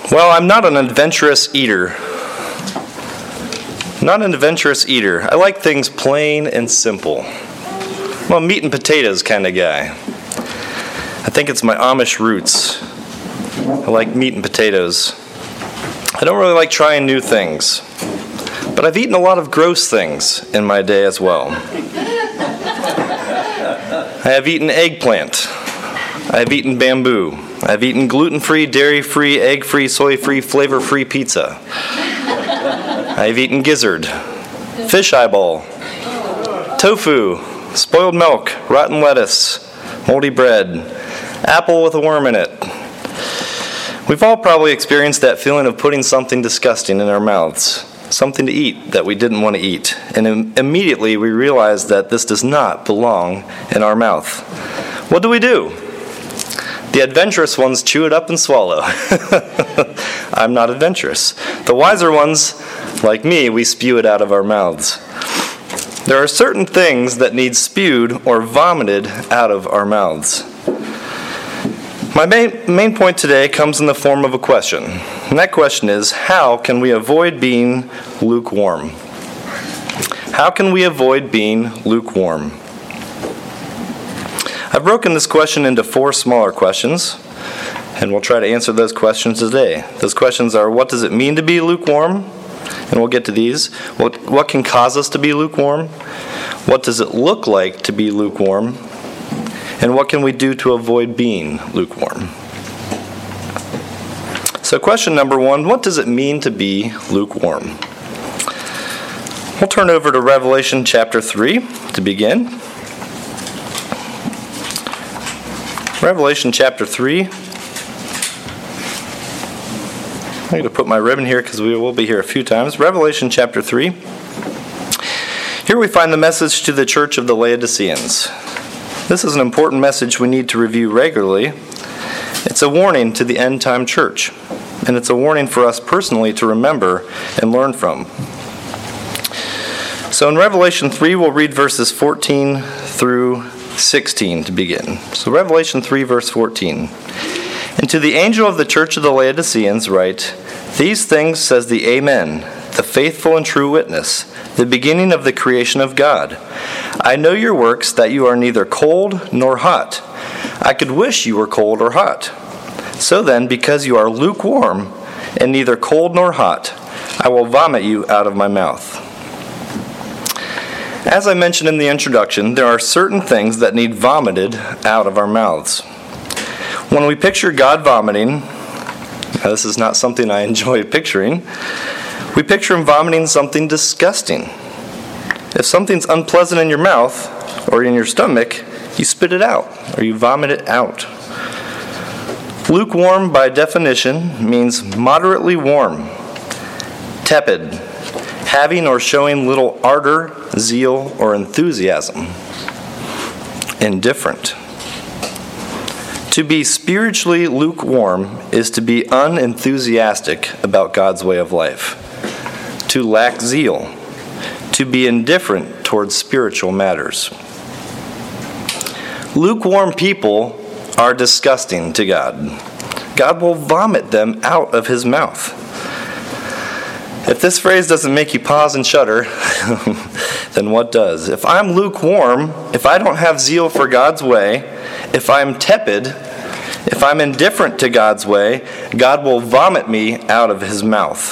Well, I'm not an adventurous eater. Not an adventurous eater. I like things plain and simple. I'm a meat and potatoes kind of guy. I think it's my Amish roots. I like meat and potatoes. I don't really like trying new things. But I've eaten a lot of gross things in my day as well. I have eaten eggplant. I have eaten bamboo. I have eaten gluten-free, dairy-free, egg-free, soy-free, flavor-free pizza. I have eaten gizzard, fish eyeball, tofu, spoiled milk, rotten lettuce, moldy bread, apple with a worm in it. We've all probably experienced that feeling of putting something disgusting in our mouths, something to eat that we didn't want to eat, and immediately we realize that this does not belong in our mouth. What do? The adventurous ones chew it up and swallow. I'm not adventurous. The wiser ones, like me, we spew it out of our mouths. There are certain things that need spewed or vomited out of our mouths. My main point today comes in the form of a question. And that question is, how can we avoid being lukewarm? How can we avoid being lukewarm? I've broken this question into 4 smaller questions, and we'll try to answer those questions today. Those questions are, what does it mean to be lukewarm? And we'll get to these. What can cause us to be lukewarm? What does it look like to be lukewarm? And what can we do to avoid being lukewarm? So question number 1, what does it mean to be lukewarm? We'll turn over to Revelation chapter 3 to begin. Revelation chapter 3. I'm going to put my ribbon here because we will be here a few times. Revelation chapter 3. Here we find the message to the church of the Laodiceans. This is an important message we need to review regularly. It's a warning to the end-time church, and it's a warning for us personally to remember and learn from. So in Revelation 3, we'll read verses 14 through 16 to begin. So Revelation 3, verse 14. And to the angel of the church of the Laodiceans write, These things says the Amen, the faithful and true witness, the beginning of the creation of God. I know your works, that you are neither cold nor hot. I could wish you were cold or hot. So then, because you are lukewarm and neither cold nor hot, I will vomit you out of my mouth. As I mentioned in the introduction, there are certain things that need vomited out of our mouths. When we picture God vomiting, now this is not something I enjoy picturing, we picture him vomiting something disgusting. If something's unpleasant in your mouth or in your stomach, you spit it out or you vomit it out. Lukewarm, by definition, means moderately warm, tepid, having or showing little ardor, zeal, or enthusiasm. Indifferent. To be spiritually lukewarm is to be unenthusiastic about God's way of life, to lack zeal, to be indifferent towards spiritual matters. Lukewarm people are disgusting to God. God will vomit them out of his mouth. If this phrase doesn't make you pause and shudder, then what does? If I'm lukewarm, if I don't have zeal for God's way, if I'm tepid, if I'm indifferent to God's way, God will vomit me out of his mouth.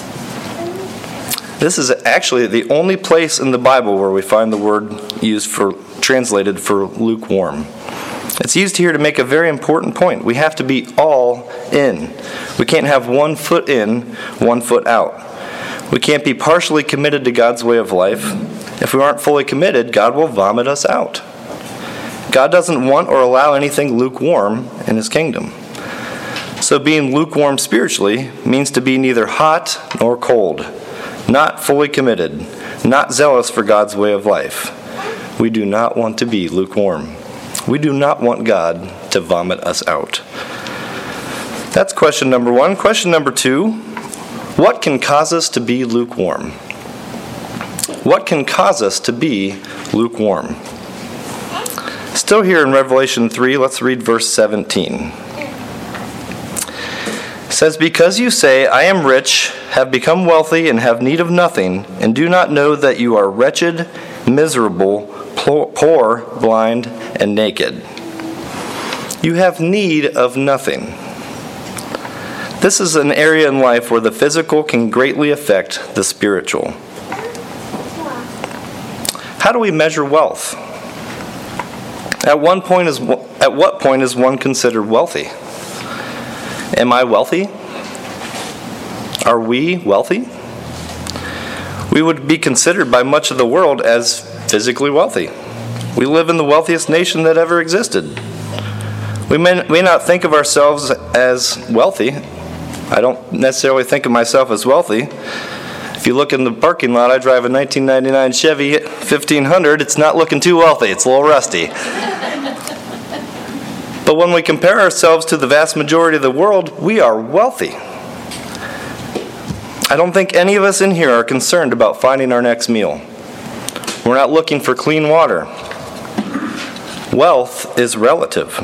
This is actually the only place in the Bible where we find the word translated for lukewarm. It's used here to make a very important point. We have to be all in. We can't have 1 foot in, 1 foot out. We can't be partially committed to God's way of life. If we aren't fully committed, God will vomit us out. God doesn't want or allow anything lukewarm in his kingdom. So being lukewarm spiritually means to be neither hot nor cold, not fully committed, not zealous for God's way of life. We do not want to be lukewarm. We do not want God to vomit us out. That's question number 1. Question number 2, what can cause us to be lukewarm? What can cause us to be lukewarm? Still here in Revelation 3, let's read verse 17. says, because you say, I am rich, have become wealthy, and have need of nothing, and do not know that you are wretched, miserable, poor, blind, and naked. You have need of nothing. This is an area in life where the physical can greatly affect the spiritual. How do we measure wealth? At what point is one considered wealthy? Am I wealthy? Are we wealthy? We would be considered by much of the world as physically wealthy. We live in the wealthiest nation that ever existed. We may not think of ourselves as wealthy. I don't necessarily think of myself as wealthy. If you look in the parking lot, I drive a 1999 Chevy 1500. It's not looking too wealthy. It's a little rusty. But when we compare ourselves to the vast majority of the world, we are wealthy. I don't think any of us in here are concerned about finding our next meal. We're not looking for clean water. Wealth is relative.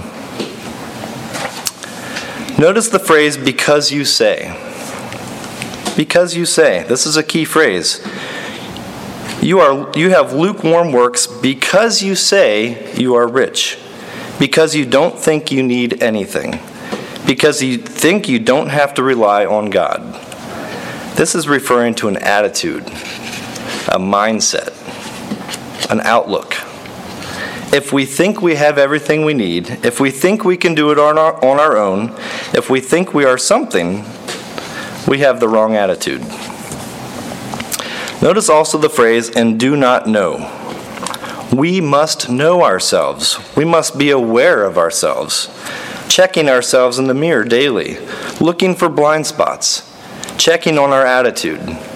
Notice the phrase, because you say. Because you say. This is a key phrase. You have lukewarm works because you say you are rich. Because you don't think you need anything. Because you think you don't have to rely on God. This is referring to an attitude, a mindset, an outlook. If we think we have everything we need, if we think we can do it on our own, if we think we are something, we have the wrong attitude. Notice also the phrase, and do not know. We must know ourselves. We must be aware of ourselves, checking ourselves in the mirror daily, looking for blind spots, checking on our attitude.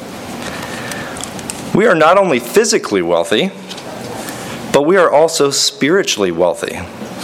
We are not only physically wealthy, but we are also spiritually wealthy.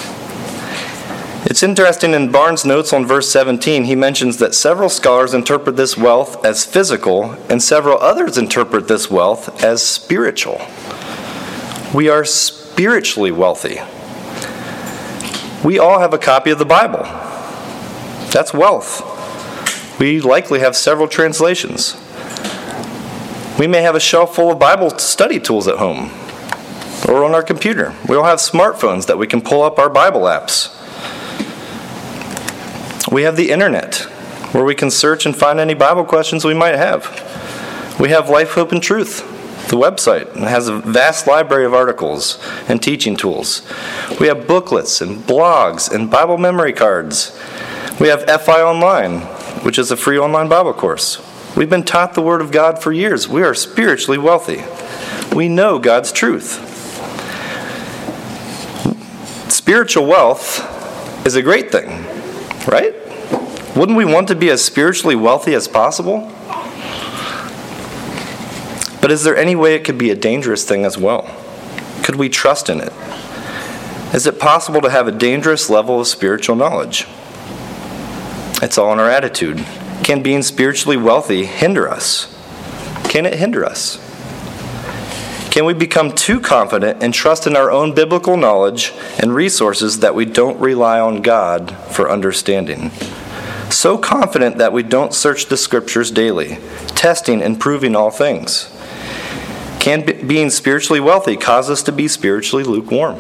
It's interesting, in Barnes' notes on verse 17, he mentions that several scholars interpret this wealth as physical, and several others interpret this wealth as spiritual. We are spiritually wealthy. We all have a copy of the Bible. That's wealth. We likely have several translations. We may have a shelf full of Bible study tools at home or on our computer. We all have smartphones that we can pull up our Bible apps. We have the internet where we can search and find any Bible questions we might have. We have Life, Hope, and Truth, the website. It has a vast library of articles and teaching tools. We have booklets and blogs and Bible memory cards. We have FI Online, which is a free online Bible course. We've been taught the Word of God for years. We are spiritually wealthy. We know God's truth. Spiritual wealth is a great thing, right? Wouldn't we want to be as spiritually wealthy as possible? But is there any way it could be a dangerous thing as well? Could we trust in it? Is it possible to have a dangerous level of spiritual knowledge? It's all in our attitude. Can being spiritually wealthy hinder us? Can it hinder us? Can we become too confident and trust in our own biblical knowledge and resources that we don't rely on God for understanding? So confident that we don't search the Scriptures daily, testing and proving all things. Can being spiritually wealthy cause us to be spiritually lukewarm?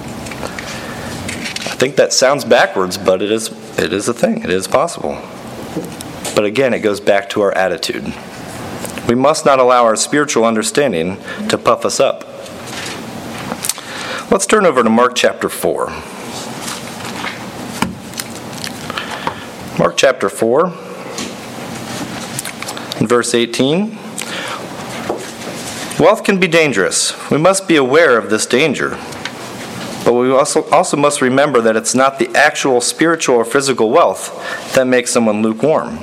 I think that sounds backwards, but it is a thing. It is possible. But again, it goes back to our attitude. We must not allow our spiritual understanding to puff us up. Let's turn over to Mark chapter 4. Mark chapter 4, and verse 18. Wealth can be dangerous. We must be aware of this danger. But we also must remember that it's not the actual spiritual or physical wealth that makes someone lukewarm.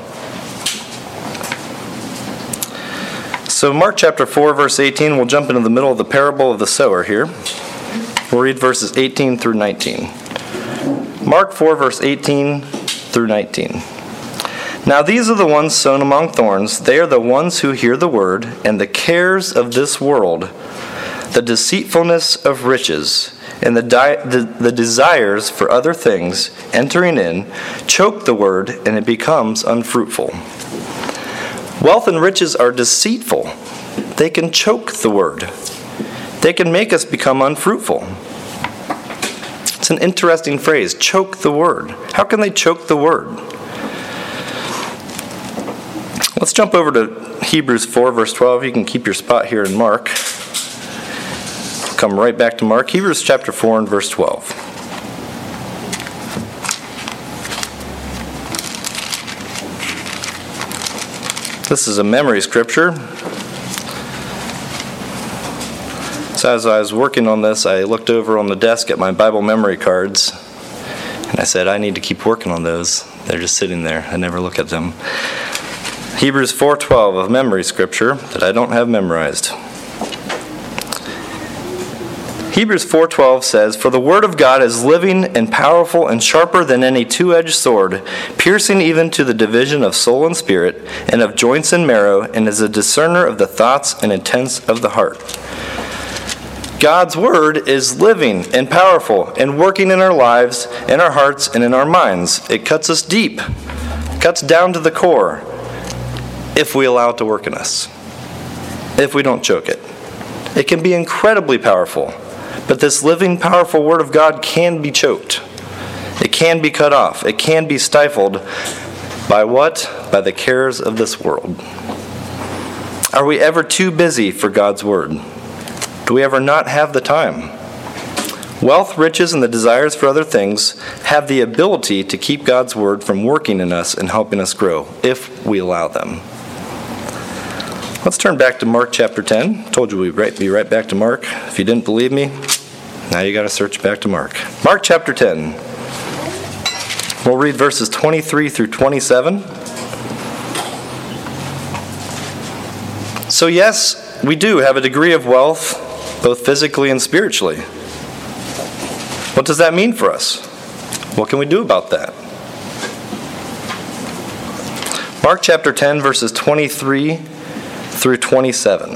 So Mark chapter 4, verse 18, we'll jump into the middle of the parable of the sower here. We'll read verses 18 through 19. Mark 4, verse 18 through 19. Now these are the ones sown among thorns. They are the ones who hear the word, and the cares of this world, the deceitfulness of riches, and the desires for other things entering in choke the word, and it becomes unfruitful. Wealth and riches are deceitful. They can choke the word. They can make us become unfruitful. It's an interesting phrase, choke the word. How can they choke the word? Let's jump over to Hebrews 4, verse 12. You can keep your spot here in Mark. Come right back to Mark. Hebrews chapter 4 and verse 12. This is a memory scripture. So as I was working on this, I looked over on the desk at my Bible memory cards, and I said, I need to keep working on those. They're just sitting there. I never look at them. Hebrews 4:12, a memory scripture that I don't have memorized. Hebrews 4:12 says, "For the word of God is living and powerful and sharper than any two-edged sword, piercing even to the division of soul and spirit, and of joints and marrow, and is a discerner of the thoughts and intents of the heart." God's word is living and powerful and working in our lives, in our hearts, and in our minds. It cuts us deep, cuts down to the core, if we allow it to work in us, if we don't choke it. It can be incredibly powerful. But this living, powerful Word of God can be choked. It can be cut off. It can be stifled by what? By the cares of this world. Are we ever too busy for God's Word? Do we ever not have the time? Wealth, riches, and the desires for other things have the ability to keep God's Word from working in us and helping us grow, if we allow them. Let's turn back to Mark chapter 10. Told you we'd be right back to Mark. If you didn't believe me, now you got to search back to Mark. Mark chapter 10. We'll read verses 23 through 27. So yes, we do have a degree of wealth, both physically and spiritually. What does that mean for us? What can we do about that? Mark chapter 10, verses 23 through 27.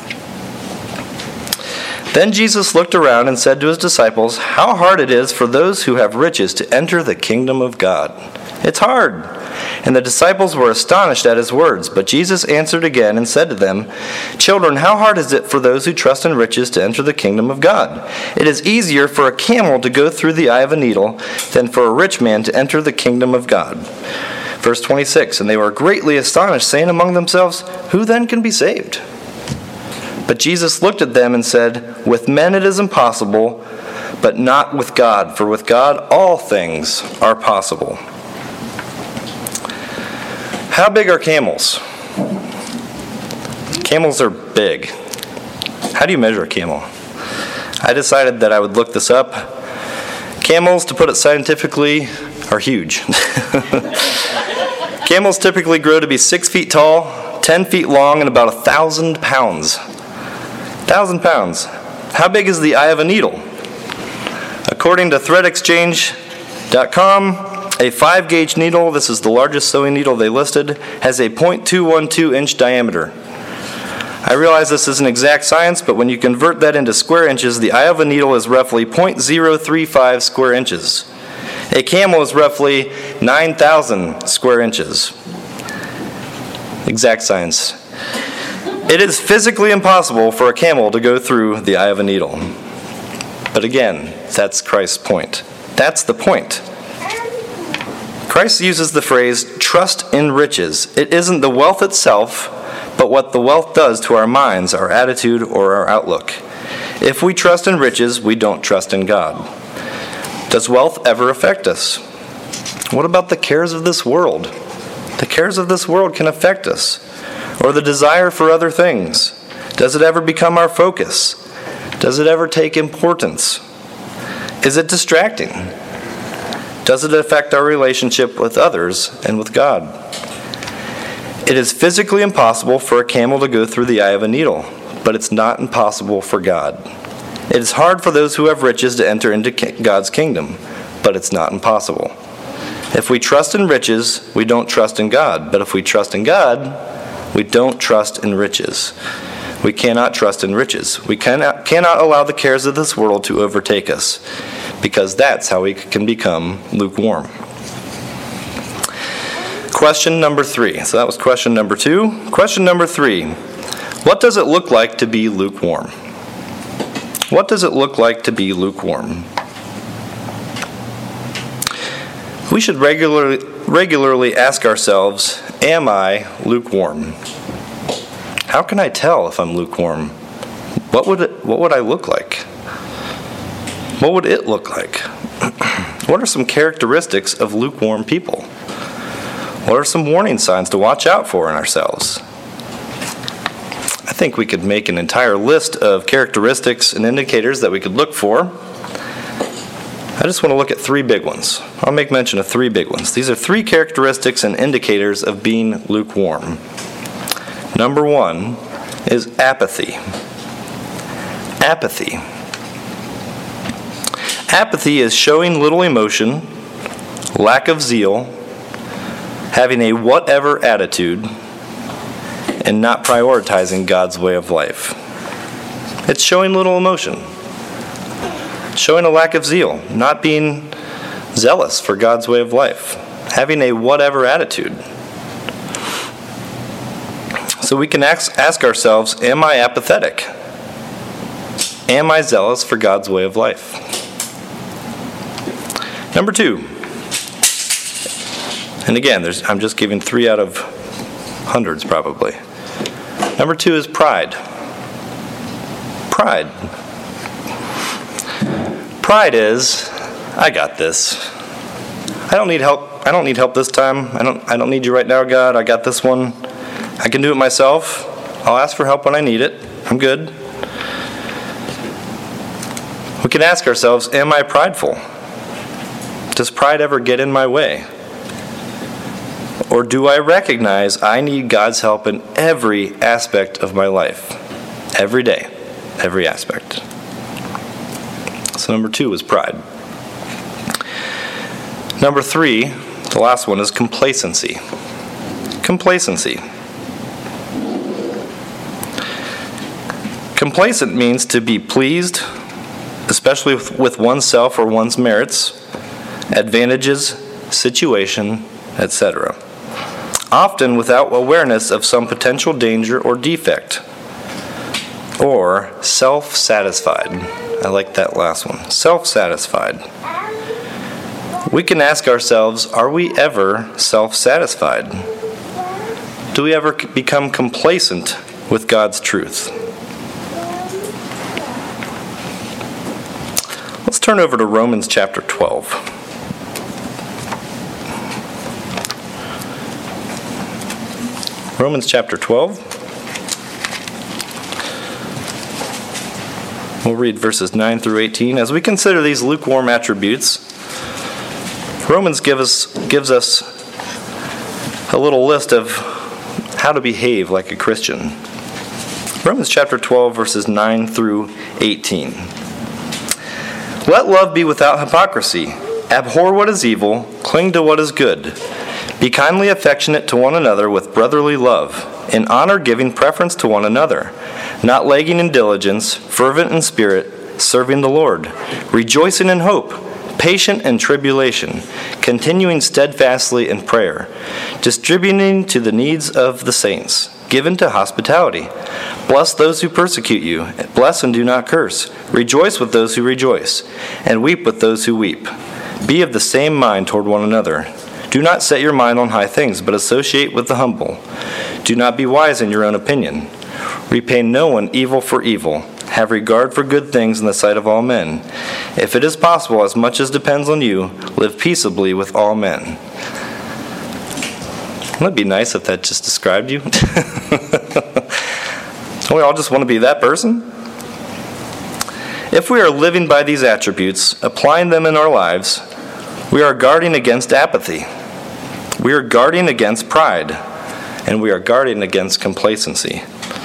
Then Jesus looked around and said to his disciples, "How hard it is for those who have riches to enter the kingdom of God. It's hard." And the disciples were astonished at his words. But Jesus answered again and said to them, "Children, how hard is it for those who trust in riches to enter the kingdom of God? It is easier for a camel to go through the eye of a needle than for a rich man to enter the kingdom of God." Verse 26, "And they were greatly astonished, saying among themselves, 'Who then can be saved?' But Jesus looked at them and said, 'With men it is impossible, but not with God, for with God all things are possible.'" How big are camels? Camels are big. How do you measure a camel? I decided that I would look this up. Camels, to put it scientifically, are huge. Camels typically grow to be 6 feet tall, 10 feet long, and about 1,000 pounds. 1,000 pounds. How big is the eye of a needle? According to ThreadExchange.com, a 5-gauge needle, this is the largest sewing needle they listed, has a 0.212-inch diameter. I realize this isn't exact science, but when you convert that into square inches, the eye of a needle is roughly 0.035 square inches. A camel is roughly 9,000 square inches. Exact science. It is physically impossible for a camel to go through the eye of a needle. But again, that's Christ's point. That's the point. Christ uses the phrase, "trust in riches." It isn't the wealth itself, but what the wealth does to our minds, our attitude, or our outlook. If we trust in riches, we don't trust in God. Does wealth ever affect us? What about the cares of this world? The cares of this world can affect us. Or the desire for other things. Does it ever become our focus? Does it ever take importance? Is it distracting? Does it affect our relationship with others and with God? It is physically impossible for a camel to go through the eye of a needle, but it's not impossible for God. It is hard for those who have riches to enter into God's kingdom, but it's not impossible. If we trust in riches, we don't trust in God. But if we trust in God, we don't trust in riches. We cannot trust in riches. We cannot allow the cares of this world to overtake us, because that's how we can become lukewarm. Question number 3. So that was question number 2. Question number 3. What does it look like to be lukewarm? What does it look like to be lukewarm? We should regularly ask ourselves, am I lukewarm? How can I tell if I'm lukewarm? What would I look like? What would it look like? What are some characteristics of lukewarm people? What are some warning signs to watch out for in ourselves? I think we could make an entire list of characteristics and indicators that we could look for. I just want to look at 3 big ones. I'll make mention of 3 big ones. These are 3 characteristics and indicators of being lukewarm. Number 1 is apathy. Apathy. Apathy is showing little emotion, lack of zeal, having a whatever attitude, and not prioritizing God's way of life. It's showing little emotion, showing a lack of zeal, not being zealous for God's way of life, having a whatever attitude. So we can ask ourselves, am I apathetic? Am I zealous for God's way of life? Number 2. And again, I'm just giving 3 out of hundreds probably. Number 2 is pride. Pride. Pride is, I got this. I don't need help. I don't need help this time. I don't need you right now, God. I got this one. I can do it myself. I'll ask for help when I need it. I'm good. We can ask ourselves, am I prideful? Does pride ever get in my way? Or do I recognize I need God's help in every aspect of my life? Every day. Every aspect. So number 2 is pride. Number 3, the last one, is complacency. Complacency. Complacent means to be pleased, especially with oneself or one's merits, advantages, situation, etc. Often without awareness of some potential danger or defect. Or self-satisfied. I like that last one. Self-satisfied. We can ask ourselves, are we ever self-satisfied? Do we ever become complacent with God's truth? Let's turn over to Romans chapter 12. Romans chapter 12. We'll read verses 9 through 18. As we consider these lukewarm attributes, Romans gives us a little list of how to behave like a Christian. Romans chapter 12, verses 9 through 18. Let love be without hypocrisy. Abhor what is evil, cling to what is good. Be kindly affectionate to one another with brotherly love, in honor giving preference to one another, not lagging in diligence, fervent in spirit, serving the Lord, rejoicing in hope, patient in tribulation, continuing steadfastly in prayer, distributing to the needs of the saints, given to hospitality. Bless those who persecute you, bless and do not curse. Rejoice with those who rejoice, and weep with those who weep. Be of the same mind toward one another. Do not set your mind on high things, but associate with the humble. Do not be wise in your own opinion. Repay no one evil for evil. Have regard for good things in the sight of all men. If it is possible, as much as depends on you, live peaceably with all men. Wouldn't it be nice if that just described you? Don't we all just want to be that person? If we are living by these attributes, applying them in our lives, we are guarding against apathy. We are guarding against pride. And we are guarding against complacency.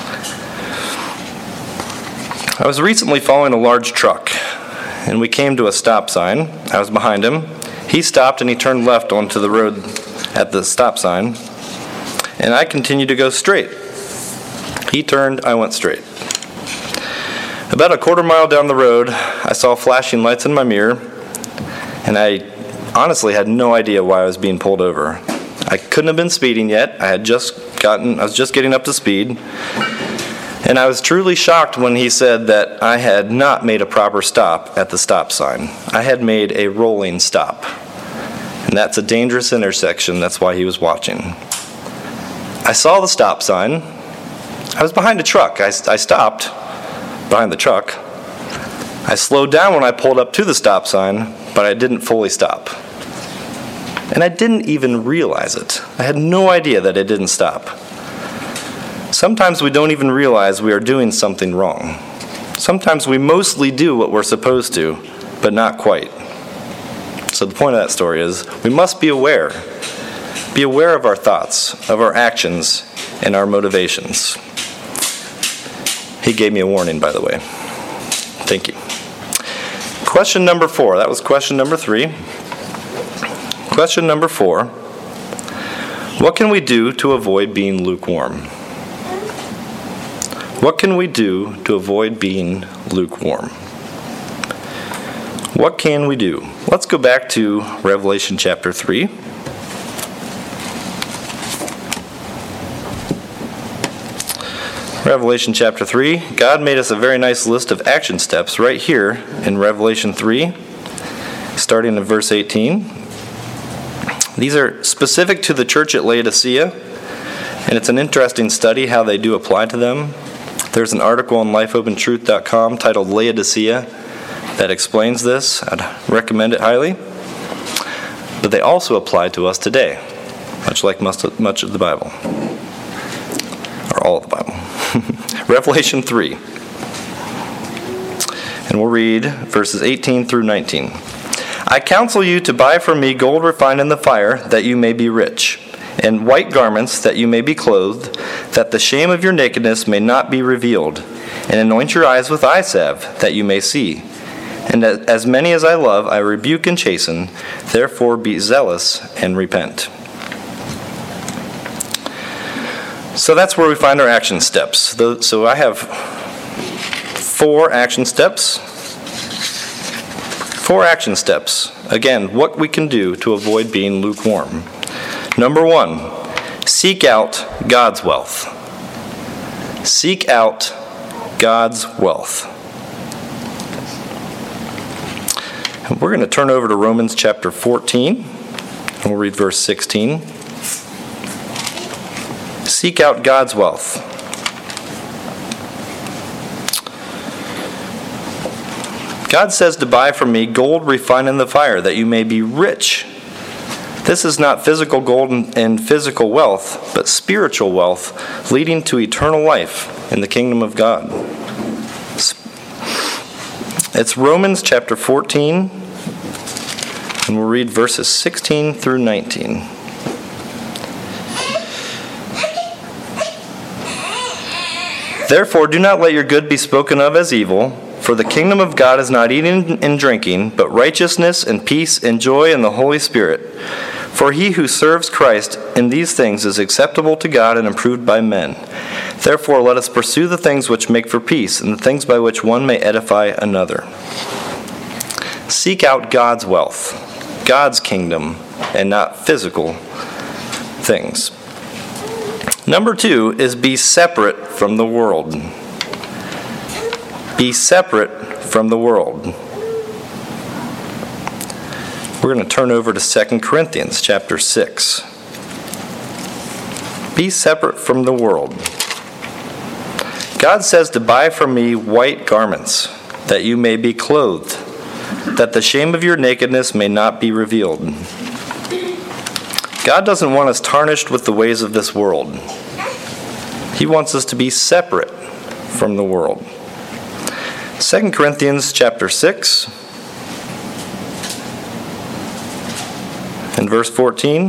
I was recently following a large truck, and we came to a stop sign. I was behind him. He stopped and he turned left onto the road at the stop sign, and I continued to go straight. He turned, I went straight. About a quarter mile down the road, I saw flashing lights in my mirror, and I honestly had no idea why I was being pulled over. I couldn't have been speeding yet. I was just getting up to speed. And I was truly shocked when he said that I had not made a proper stop at the stop sign. I had made a rolling stop. And that's a dangerous intersection. That's why he was watching. I saw the stop sign. I was behind a truck. I stopped behind the truck. I slowed down when I pulled up to the stop sign, but I didn't fully stop. And I didn't even realize it. I had no idea that it didn't stop. Sometimes we don't even realize we are doing something wrong. Sometimes we mostly do what we're supposed to, but not quite. So the point of that story is we must be aware. Be aware of our thoughts, of our actions, and our motivations. He gave me a warning, by the way. Thank you. Question number 4. That was question number 3. Question number 4. What can we do to avoid being lukewarm? What can we do to avoid being lukewarm? What can we do? Let's go back to Revelation chapter 3. Revelation chapter 3. God made us a very nice list of action steps right here in Revelation 3, starting in verse 18. These are specific to the church at Laodicea, and it's an interesting study how they do apply to them. There's an article on lifeopentruth.com titled Laodicea that explains this. I'd recommend it highly. But they also apply to us today, much like much of the Bible, or all of the Bible. Revelation 3. And we'll read verses 18 through 19. I counsel you to buy from me gold refined in the fire, that you may be rich, and white garments, that you may be clothed, that the shame of your nakedness may not be revealed, and anoint your eyes with eye salve, that you may see. And as many as I love, I rebuke and chasten. Therefore be zealous and repent. So that's where we find our action steps. So I have 4 action steps. 4 action steps. Again, what we can do to avoid being lukewarm. Number 1, seek out God's wealth. Seek out God's wealth. And we're going to turn over to Romans chapter 14, and we'll read verse 16. Seek out God's wealth. God says to buy from me gold refined in the fire, that you may be rich. This is not physical gold and physical wealth, but spiritual wealth leading to eternal life in the kingdom of God. It's Romans chapter 14, and we'll read verses 16 through 19. Therefore, do not let your good be spoken of as evil, for the kingdom of God is not eating and drinking, but righteousness and peace and joy in the Holy Spirit. For he who serves Christ in these things is acceptable to God and approved by men. Therefore, let us pursue the things which make for peace, and the things by which one may edify another. Seek out God's wealth, God's kingdom, and not physical things. Number 2 is be separate from the world. Be separate from the world. We're going to turn over to 2 Corinthians chapter 6. Be separate from the world. God says to buy from me white garments, that you may be clothed, that the shame of your nakedness may not be revealed. God doesn't want us tarnished with the ways of this world. He wants us to be separate from the world. 2 Corinthians chapter 6 and verse 14.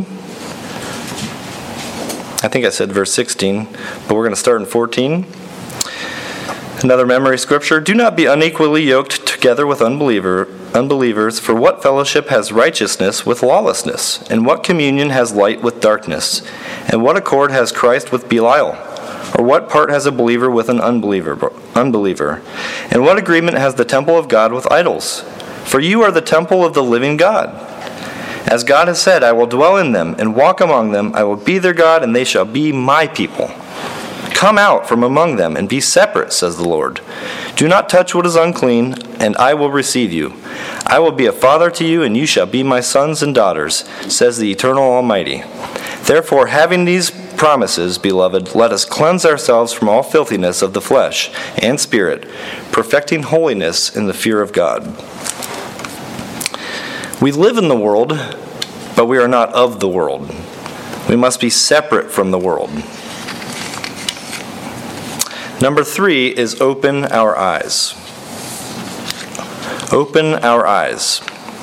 I think I said verse 16, but we're going to start in 14. Another memory scripture. Do not be unequally yoked together with unbelievers, for what fellowship has righteousness with lawlessness? And what communion has light with darkness? And what accord has Christ with Belial? Or what part has a believer with an unbeliever? And what agreement has the temple of God with idols? For you are the temple of the living God. As God has said, I will dwell in them and walk among them. I will be their God, and they shall be my people. Come out from among them and be separate, says the Lord. Do not touch what is unclean, and I will receive you. I will be a father to you, and you shall be my sons and daughters, says the eternal Almighty. Therefore, having these promises, beloved, let us cleanse ourselves from all filthiness of the flesh and spirit, perfecting holiness in the fear of God. We live in the world, but we are not of the world. We must be separate from the world. Number 3 is open our eyes. Open our eyes.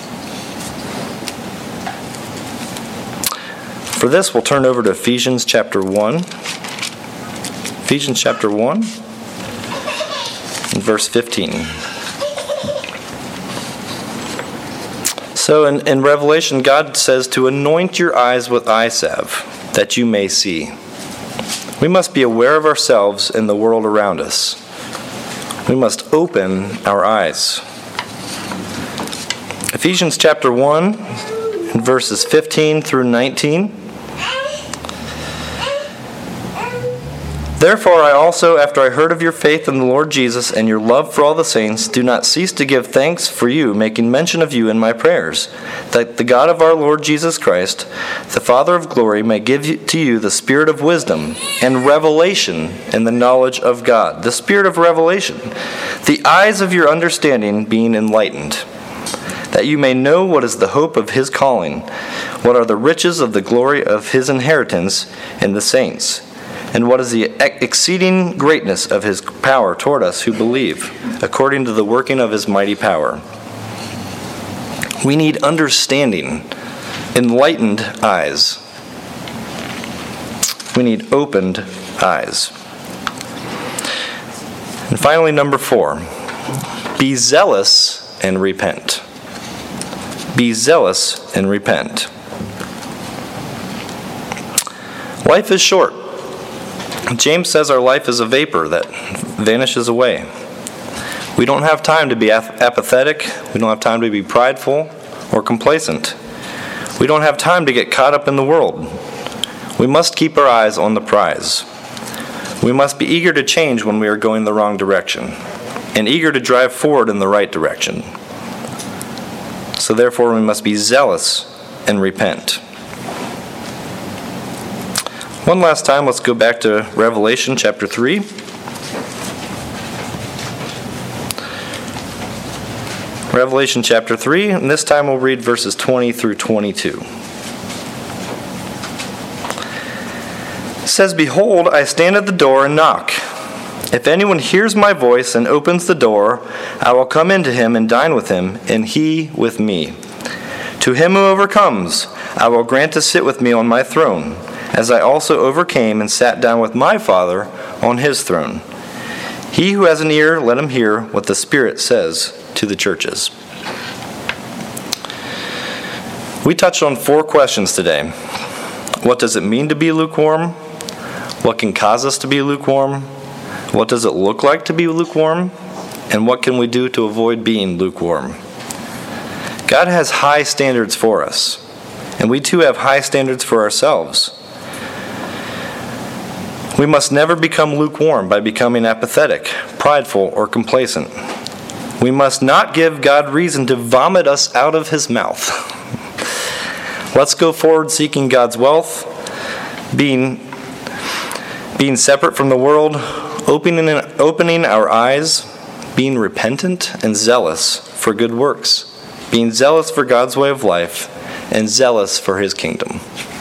For this, we'll turn over to Ephesians chapter 1. Ephesians chapter 1 and verse 15. So in Revelation, God says to anoint your eyes with eye salve, that you may see. We must be aware of ourselves and the world around us. We must open our eyes. Ephesians chapter 1, and verses 15 through 19. Therefore I also, after I heard of your faith in the Lord Jesus and your love for all the saints, do not cease to give thanks for you, making mention of you in my prayers, that the God of our Lord Jesus Christ, the Father of glory, may give to you the spirit of wisdom and revelation in the knowledge of God. The spirit of revelation, the eyes of your understanding being enlightened, that you may know what is the hope of his calling, what are the riches of the glory of his inheritance in the saints, and what is the exceeding greatness of his power toward us who believe, according to the working of his mighty power. We need understanding, enlightened eyes. We need opened eyes. And finally, number 4, be zealous and repent. Be zealous and repent. Life is short. James says our life is a vapor that vanishes away. We don't have time to be apathetic. We don't have time to be prideful or complacent. We don't have time to get caught up in the world. We must keep our eyes on the prize. We must be eager to change when we are going the wrong direction, and eager to drive forward in the right direction. So therefore we must be zealous and repent. One last time, let's go back to Revelation chapter 3. Revelation chapter 3, and this time we'll read verses 20 through 22. It says, Behold, I stand at the door and knock. If anyone hears my voice and opens the door, I will come into him and dine with him, and he with me. To him who overcomes, I will grant to sit with me on my throne, as I also overcame and sat down with my Father on his throne. He who has an ear, let him hear what the Spirit says to the churches. We touched on 4 questions today. What does it mean to be lukewarm? What can cause us to be lukewarm? What does it look like to be lukewarm? And what can we do to avoid being lukewarm? God has high standards for us, and we too have high standards for ourselves. We must never become lukewarm by becoming apathetic, prideful, or complacent. We must not give God reason to vomit us out of his mouth. Let's go forward seeking God's wealth, being separate from the world, opening our eyes, being repentant and zealous for good works, being zealous for God's way of life, and zealous for his kingdom.